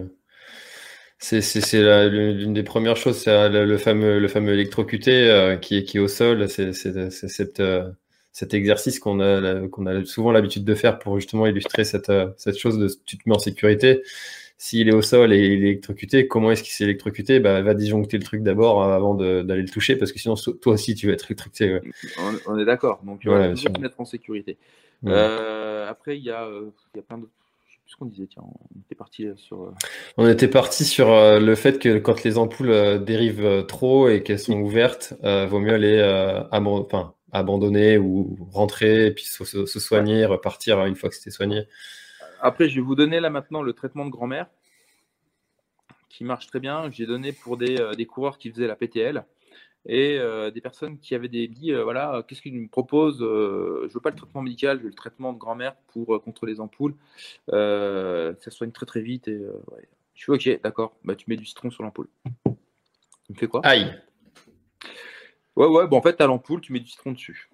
c'est l'une des premières choses, c'est le fameux électrocuté qui est au sol. C'est cet exercice qu'on a souvent l'habitude de faire pour justement illustrer cette chose de tu te mets en sécurité. S'il est au sol et il est électrocuté, comment est-ce qu'il s'est électrocuté? Va disjoncter le truc d'abord avant d'aller le toucher, parce que sinon toi aussi tu vas être électrocuté. Ouais. On est d'accord, donc toujours se mettre en sécurité. Après, il y a plein d'autres. Ce qu'on disait, tiens, on était parti sur. On était parti sur le fait que quand les ampoules dérivent trop et qu'elles sont ouvertes, vaut mieux aller abandonner ou rentrer, et puis se soigner, repartir une fois que c'était soigné. Après, je vais vous donner là maintenant le traitement de grand-mère qui marche très bien. J'ai donné pour des coureurs qui faisaient la PTL et des personnes qui avaient dit voilà, qu'est-ce qu'ils me proposent, je veux pas le traitement médical, je veux le traitement de grand-mère contre les ampoules. Ça soigne très très vite. Et je suis ok, d'accord, tu mets du citron sur l'ampoule. Il me fait quoi? Aïe. Ouais, en fait, tu as l'ampoule, tu mets du citron dessus.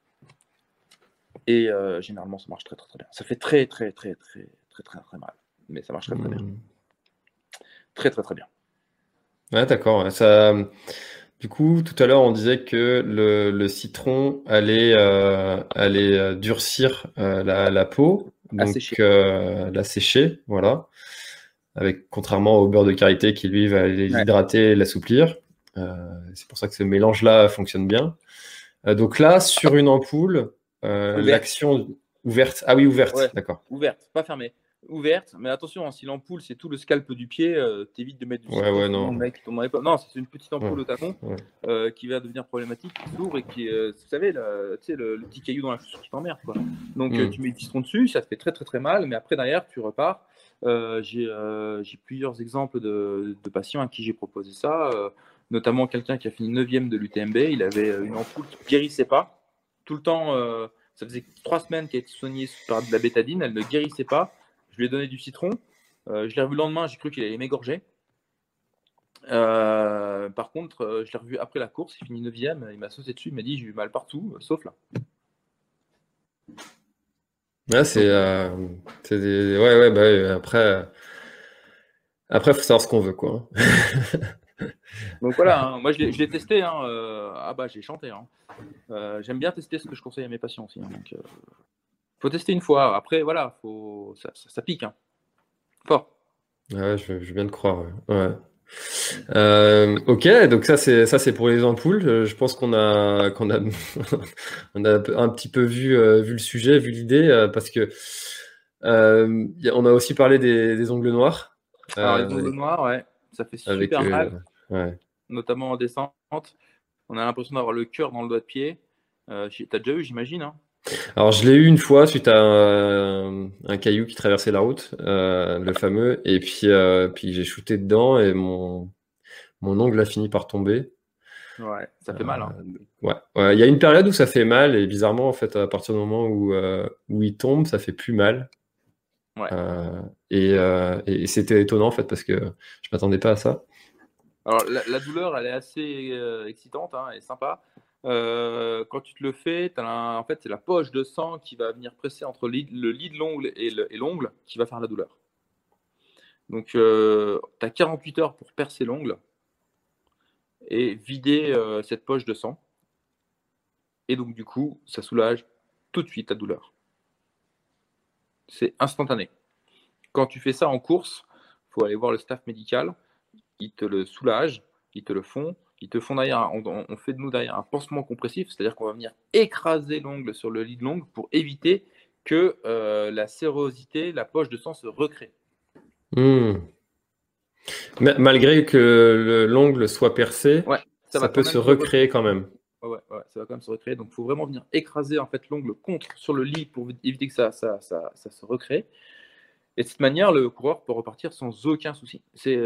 Et généralement, ça marche très très très bien. Ça fait très très très très très très très mal, mais ça marche très très bien. Très très très bien. Ouais, d'accord. Ça. Du coup, tout à l'heure, on disait que le citron allait durcir la peau, donc la sécher, voilà. Contrairement au beurre de karité qui, lui, va l'hydrater et l'assouplir. C'est pour ça que ce mélange-là fonctionne bien. Donc là, sur une ampoule, l'action ouverte. Ah oui, ouverte, d'accord. Ouverte, pas fermée. Ouverte, mais attention, hein, si l'ampoule c'est tout le scalp du pied, t'évites de mettre du citron. Non, c'est une petite ampoule au tâton qui va devenir problématique, qui s'ouvre et qui, vous savez, le petit caillou dans la chaussure qui t'emmerde, quoi. Donc tu mets du citron dessus, ça te fait très très très mal, mais après derrière tu repars. J'ai plusieurs exemples de patients à qui j'ai proposé ça, notamment quelqu'un qui a fini 9e de l'UTMB. Il avait une ampoule qui ne guérissait pas tout le temps. Ça faisait 3 semaines qu'elle était soignée par de la bétadine, elle ne guérissait pas. Je lui ai donné du citron. Je l'ai revu le lendemain, j'ai cru qu'il allait m'égorger. Par contre, je l'ai revu après la course, il finit 9e, il m'a sauté dessus, il m'a dit j'ai eu mal partout, sauf là. Ouais, après, faut savoir ce qu'on veut, quoi. Donc voilà, hein, moi je l'ai testé, hein, j'ai chanté. Hein. J'aime bien tester ce que je conseille à mes patients aussi. Hein, donc, faut tester une fois. Après, voilà, ça pique. Hein. Fort. Ouais, je veux bien te croire. Ouais. Ok, donc ça c'est pour les ampoules. Je pense qu'on a on a un petit peu vu le sujet, vu l'idée, parce que on a aussi parlé des ongles noirs. Alors, les ongles noirs, ouais, ça fait Avec super mal, ouais. notamment en descente. On a l'impression d'avoir le cœur dans le doigt de pied. T'as déjà eu, j'imagine, hein? Alors je l'ai eu une fois suite à un caillou qui traversait la route, le fameux, et puis j'ai shooté dedans et mon ongle a fini par tomber. Ouais, ça fait mal, hein. Ouais, il y a une période où ça fait mal et bizarrement en fait à partir du moment où il tombe, ça fait plus mal. Ouais. Et c'était étonnant en fait parce que je m'attendais pas à ça. Alors la douleur, elle est assez excitante, hein, et sympa. Quand tu te le fais, en fait, c'est la poche de sang qui va venir presser entre le lit de l'ongle et l'ongle qui va faire la douleur. Donc, tu as 48 heures pour percer l'ongle et vider cette poche de sang. Et donc, du coup, ça soulage tout de suite la douleur. C'est instantané. Quand tu fais ça en course, il faut aller voir le staff médical. Ils te le soulagent, ils te le font. Ils te font derrière, on fait de nous derrière un pansement compressif, c'est-à-dire qu'on va venir écraser l'ongle sur le lit de l'ongle pour éviter que la sérosité, la poche de sang se recrée. Malgré que l'ongle soit percé, ouais, ça peut se recréer quand même. Ouais, ça va quand même se recréer. Donc, il faut vraiment venir écraser en fait l'ongle sur le lit pour éviter que ça se recrée. Et de cette manière, le coureur peut repartir sans aucun souci.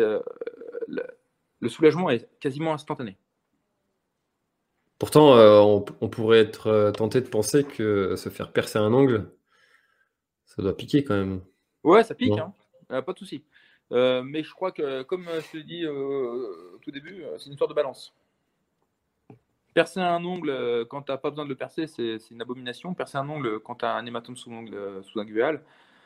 Le soulagement est quasiment instantané. Pourtant, on pourrait être tenté de penser que se faire percer un ongle, ça doit piquer quand même. Ouais, ça pique, hein. Pas de souci. Mais je crois que, comme je te l'ai dit au tout début, c'est une histoire de balance. Percer un ongle quand tu n'as pas besoin de le percer, c'est une abomination. Percer un ongle quand tu as un hématome sous l'ongle sous-lingual,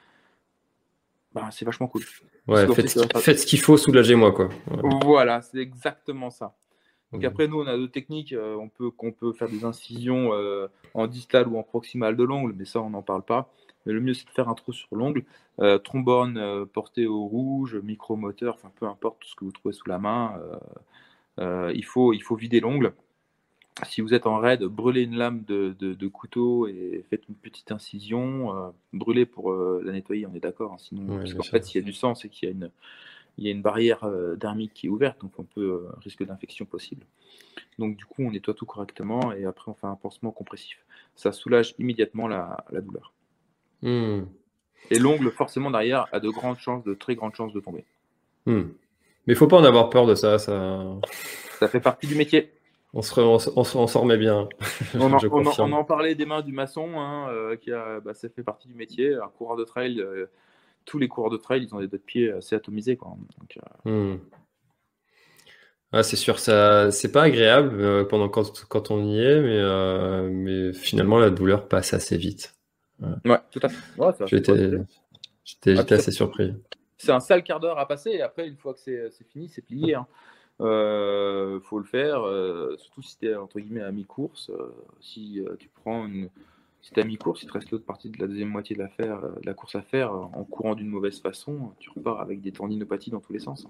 c'est vachement cool. Ouais, faites ce qu'il faut, soulagez-moi, quoi. Ouais. Voilà, c'est exactement ça. Donc après, nous, on a d'autres techniques. On peut faire des incisions en distal ou en proximal de l'ongle, mais ça, on n'en parle pas. Mais le mieux, c'est de faire un trou sur l'ongle. Trombone porté au rouge, micromoteur, enfin peu importe tout ce que vous trouvez sous la main. Il faut vider l'ongle. Si vous êtes en raid, brûlez une lame de couteau et faites une petite incision. Brûlez pour la nettoyer, on est d'accord. Hein, sinon, parce qu'en fait, s'il y a du sang, c'est qu'il y a une barrière dermique qui est ouverte, donc on peut risque d'infection possible. Donc du coup, on nettoie tout correctement et après on fait un pansement compressif. Ça soulage immédiatement la douleur. Et l'ongle, forcément derrière, a de très grandes chances de tomber. Mais il faut pas en avoir peur de ça. Ça fait partie du métier. On s'en remet bien. On en parlait des mains du maçon, hein, ça fait partie du métier. Un coureur de trail, tous les coureurs de trail, ils ont des doigts de pied assez atomisés, quoi. Donc, c'est sûr, ça, c'est pas agréable pendant quand on y est, mais finalement la douleur passe assez vite. Ouais, tout à fait. Ouais, j'étais assez surpris. C'est un sale quart d'heure à passer et après, une fois que c'est fini, c'est plié. Hein. Faut le faire, surtout si tu es entre guillemets à mi-course. Si tu es à mi-course, il te reste l'autre partie de la deuxième moitié de la course à faire en courant d'une mauvaise façon, tu repars avec des tendinopathies dans tous les sens.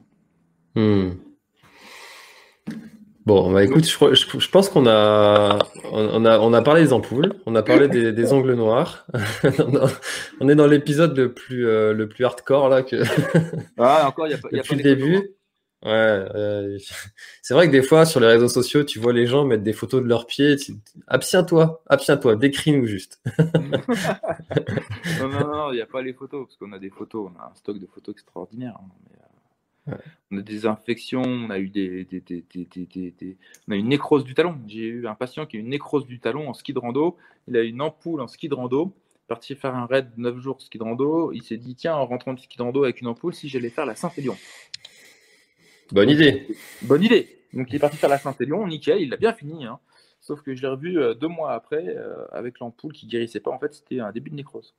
Bon, écoute, je pense qu'on on a parlé des ampoules, on a parlé des ongles noirs. On est dans l'épisode le plus hardcore là que encore, y a depuis le début. Ouais, c'est vrai que des fois sur les réseaux sociaux, tu vois les gens mettre des photos de leurs pieds. Abstiens-toi, décris-nous juste. Non, il n'y a pas les photos parce qu'on a des photos, on a un stock de photos extraordinaire. On a des infections, on a eu on a une nécrose du talon. J'ai eu un patient qui a eu une nécrose du talon en ski de rando. Il a eu une ampoule en ski de rando. Parti faire un raid de 9 jours ski de rando. Il s'est dit, tiens, en rentrant de ski de rando avec une ampoule, si j'allais faire la Saint-Élion. Bonne idée. Donc il est parti faire la Saint-Élion, nickel, il l'a bien fini. Hein. Sauf que je l'ai revu 2 mois après avec l'ampoule qui guérissait pas. En fait, c'était un début de nécrose.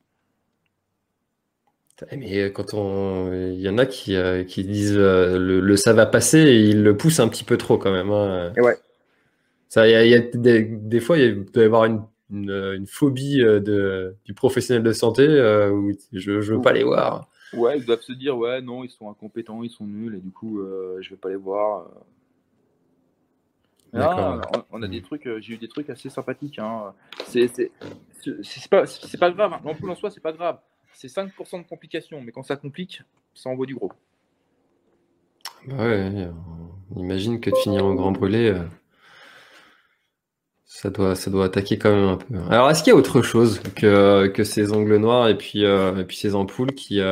Mais il y en a qui disent le ça va passer et ils le poussent un petit peu trop quand même. Hein. Et ouais. Ça, il y a des fois, il doit y avoir une phobie du professionnel de santé où je veux pas les voir. Ouais, ils doivent se dire, ouais, non, ils sont incompétents, ils sont nuls, et du coup, je vais pas les voir. D'accord. On a des trucs, j'ai eu des trucs assez sympathiques. Hein. C'est pas grave. Hein. L'ampoule en soi, c'est pas grave. C'est 5% de complications, mais quand ça complique, ça envoie du gros. Bah ouais, on imagine que de finir en grand brûlé, ça doit attaquer quand même un peu. Alors, est-ce qu'il y a autre chose que ces ongles noirs et puis ces ampoules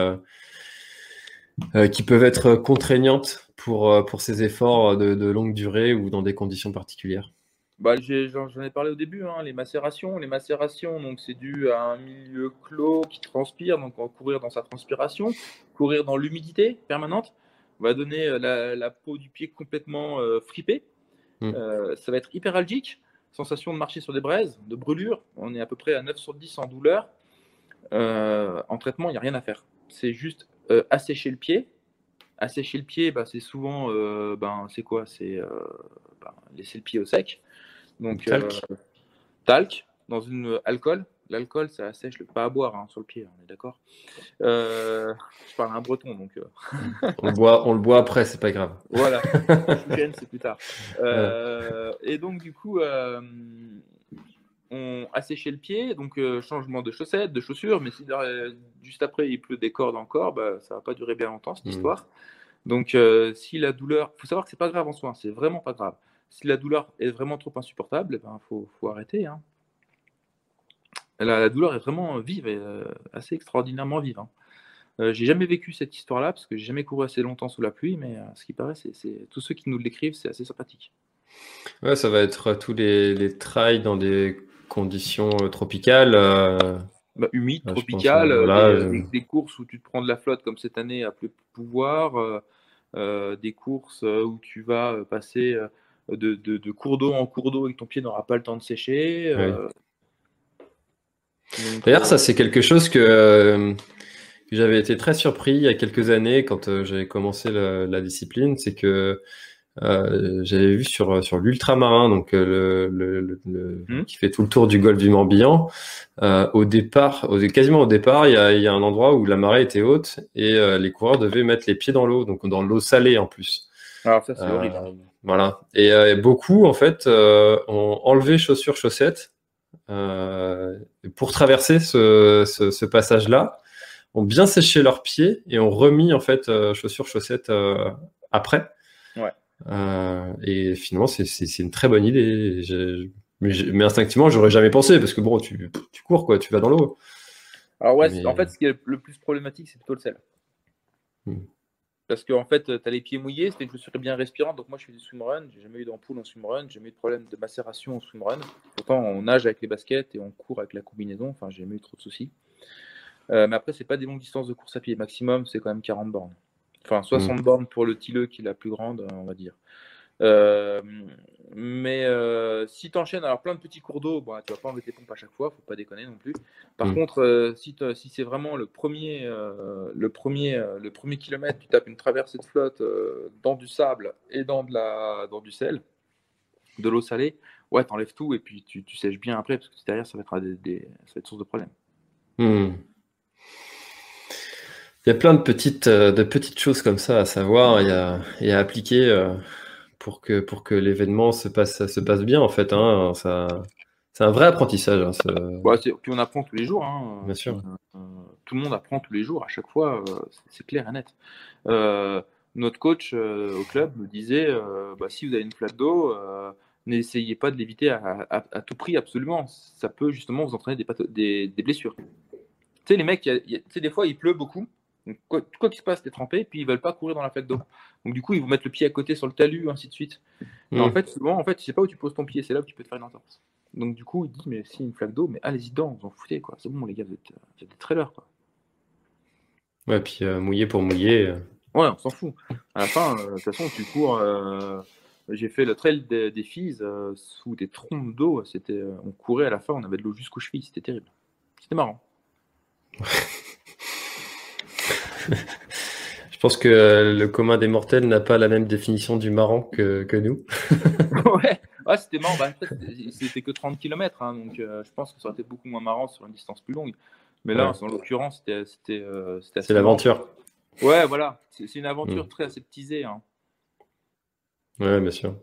qui peuvent être contraignantes pour ces efforts de longue durée ou dans des conditions particulières? Bah, j'en ai parlé au début, hein, les macérations. Les macérations, donc c'est dû à un milieu clos qui transpire, donc courir dans sa transpiration, courir dans l'humidité permanente, va donner la peau du pied complètement fripée. Ça va être hyperalgique, sensation de marcher sur des braises, de brûlure. On est à peu près à 9 sur 10 en douleur. En traitement, il n'y a rien à faire. C'est juste assécher le pied. Assécher le pied, bah, c'est souvent, c'est quoi? C'est laisser le pied au sec. Donc, talc dans une alcool. L'alcool, ça assèche pas à boire hein, sur le pied, on est d'accord. Je parle à un breton, donc. On le boit après, c'est pas grave. Voilà, c'est plus tard. Et donc, du coup, on asséchait le pied, donc changement de chaussettes, de chaussures, mais si juste après il pleut des cordes encore, bah, ça va pas durer bien longtemps cette histoire. Donc, si la douleur, faut savoir que c'est pas grave en soi, c'est vraiment pas grave. Si la douleur est vraiment trop insupportable, ben, faut arrêter. Hein. La douleur est vraiment vive, et, assez extraordinairement vive. Hein. J'ai jamais vécu cette histoire-là parce que j'ai jamais couru assez longtemps sous la pluie, mais ce qui paraît, c'est tous ceux qui nous l'écrivent, c'est assez sympathique. Ouais, ça va être tous les trails dans des conditions tropicales. Humides, tropicales, des courses où tu te prends de la flotte comme cette année à plus pouvoir, des courses où tu vas passer de cours d'eau en cours d'eau et que ton pied n'aura pas le temps de sécher. D'ailleurs, ça c'est quelque chose que j'avais été très surpris il y a quelques années quand j'avais commencé la discipline, c'est que j'avais vu sur l'ultramarin, donc qui fait tout le tour du golfe du Morbihan. Quasiment au départ, il y a un endroit où la marée était haute et les coureurs devaient mettre les pieds dans l'eau, donc dans l'eau salée en plus. Alors ça, c'est horrible. Voilà. Et beaucoup en fait ont enlevé chaussures, chaussettes pour traverser ce passage-là, ont bien séché leurs pieds et ont remis en fait chaussures, chaussettes après. Ouais. Et finalement, c'est une très bonne idée. Mais instinctivement, j'aurais jamais pensé parce que bon, tu cours quoi, tu vas dans l'eau. Alors ouais, en fait, ce qui est le plus problématique, c'est plutôt le sel. Parce qu'en fait, tu as les pieds mouillés, c'était une chaussure bien respirante. Donc moi, je fais du swimrun, j'ai jamais eu d'ampoule en swimrun, j'ai jamais eu de problème de macération en swimrun. Pourtant, on nage avec les baskets et on court avec la combinaison. Enfin, j'ai jamais eu trop de soucis. Mais après, c'est pas des longues distances de course à pied. Maximum, c'est quand même 40 bornes. Enfin, 60 bornes pour le Tilleux, qui est la plus grande, on va dire. Mais si tu enchaînes alors plein de petits cours d'eau, bon, tu vas pas enlever tes pompes à chaque fois, faut pas déconner non plus. Par contre, si c'est vraiment le premier kilomètre, tu tapes une traversée de flotte dans du sable et dans du sel, de l'eau salée, ouais, t'enlèves tout et puis tu sèches bien après parce que derrière ça va être source de problème. Il y a plein de petites choses comme ça à savoir et à appliquer pour que l'événement se passe bien en fait. Hein. C'est un vrai apprentissage. Hein, puis on apprend tous les jours. Hein. Bien sûr. Tout le monde apprend tous les jours, à chaque fois, c'est clair et net. Notre coach au club me disait, si vous avez une flaque d'eau, n'essayez pas de l'éviter à tout prix, absolument. Ça peut justement vous entraîner des blessures. Tu sais, les mecs, des fois, il pleut beaucoup. Donc, quoi qu'il se passe, t'es trempé, puis ils veulent pas courir dans la flaque d'eau. Donc du coup, ils vont mettre le pied à côté sur le talus, ainsi de suite. Et en fait, souvent, tu sais pas où tu poses ton pied, c'est là où tu peux te faire une entorse. Donc du coup, il dit, mais si une flaque d'eau, mais allez-y dedans, vous en foutez, quoi. C'est bon, les gars, vous êtes des trailers, quoi. Ouais, puis mouiller pour mouiller. Ouais, on s'en fout. À la fin, de toute façon, tu cours. J'ai fait le trail des filles sous des trompes d'eau. On courait à la fin, on avait de l'eau jusqu'aux chevilles, c'était terrible. C'était marrant. Je pense que le commun des mortels n'a pas la même définition du marrant que nous. Ouais, c'était marrant. C'était que 30 km, hein, donc je pense que ça aurait été beaucoup moins marrant sur une distance plus longue. Mais là, en l'occurrence, c'était c'est l'aventure. Ouais, voilà. C'est une aventure très aseptisée. Hein. Ouais, bien sûr.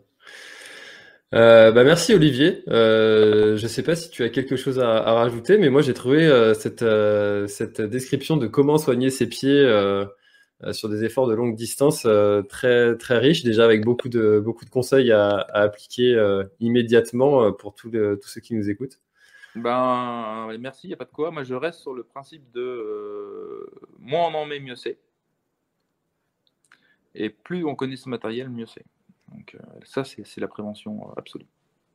Merci Olivier. Je ne sais pas si tu as quelque chose à rajouter, mais moi j'ai trouvé cette description de comment soigner ses pieds sur des efforts de longue distance très très riche, déjà avec beaucoup de conseils à appliquer immédiatement pour tous ceux qui nous écoutent. Merci, il n'y a pas de quoi. Moi je reste sur le principe de moins on en met, mieux c'est. Et plus on connaît ce matériel, mieux c'est. Donc ça, c'est la prévention absolue.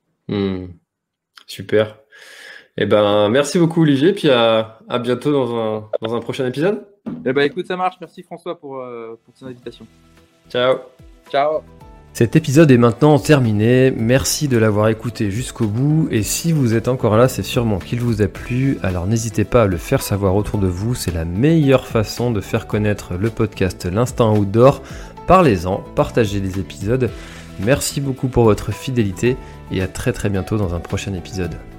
Super. Merci beaucoup Olivier, puis à bientôt dans un prochain épisode. Écoute, ça marche. Merci François pour ton invitation. Ciao. Ciao. Cet épisode est maintenant terminé. Merci de l'avoir écouté jusqu'au bout. Et si vous êtes encore là, c'est sûrement qu'il vous a plu. Alors n'hésitez pas à le faire savoir autour de vous. C'est la meilleure façon de faire connaître le podcast L'Instinct Outdoor. Parlez-en, partagez les épisodes. Merci beaucoup pour votre fidélité et à très très bientôt dans un prochain épisode.